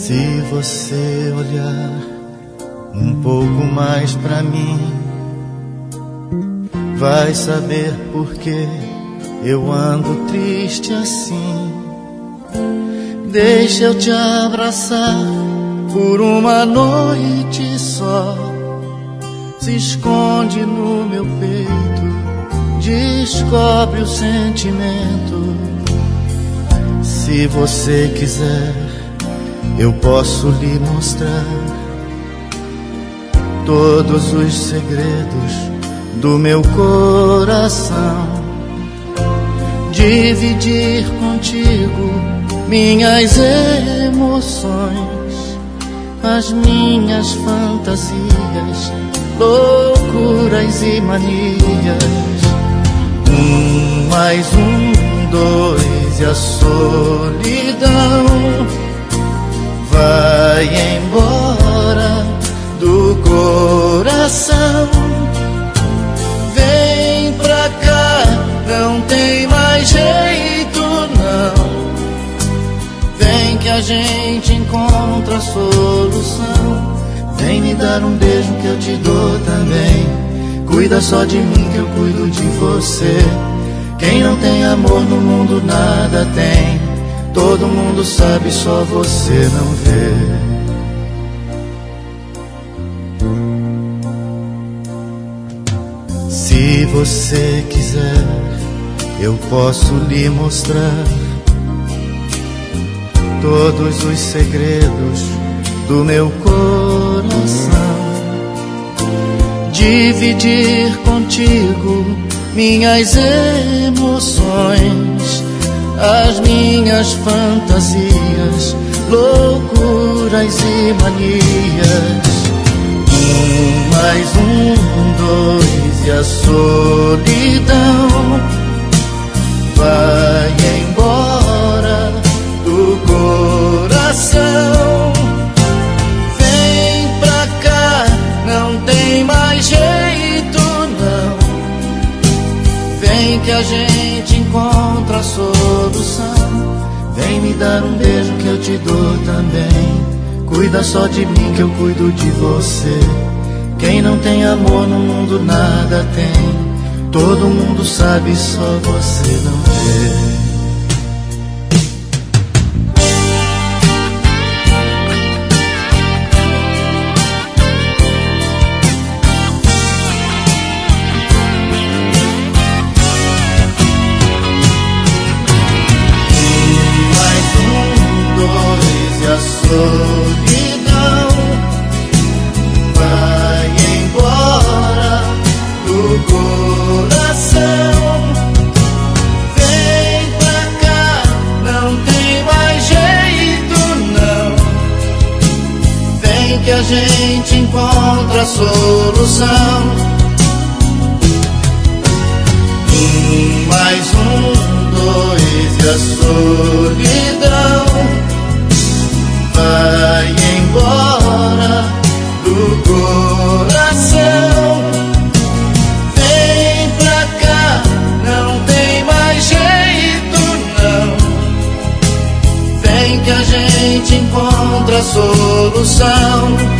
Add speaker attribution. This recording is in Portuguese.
Speaker 1: Se você olhar um pouco mais pra mim, vai saber por que eu ando triste assim. Deixa eu te abraçar por uma noite só. Se esconde no meu peito, descobre o sentimento. Se você quiser, eu posso lhe mostrar todos os segredos do meu coração. Dividir contigo minhas emoções, as minhas fantasias, loucuras e manias. 1 mais 1, 2 e a solidão vai embora do coração. Vem pra cá, não tem mais jeito não. Vem que a gente encontra a solução. Vem me dar um beijo que eu te dou também. Cuida só de mim que eu cuido de você. Quem não tem amor no mundo nada tem. Todo mundo sabe, só você não vê. Se você quiser, eu posso lhe mostrar todos os segredos do meu coração. Dividir contigo minhas emoções, as minhas fantasias, loucuras e manias. 1 mais 1, 2 e a solidão vai embora do coração. Vem pra cá, não tem mais jeito não. Vem que a gente encontra a solução. Vem me dar um beijo que eu te dou também. Cuida só de mim que eu cuido de você. Quem não tem amor no mundo nada tem. Todo mundo sabe, só você não vê.
Speaker 2: Solidão vai embora do coração. Vem pra cá, não tem mais jeito não. Vem que a gente encontra a solução. 1 mais 1, 2 e a solidão vai embora do coração. Vem pra cá, não tem mais jeito não. Vem que a gente encontra a solução.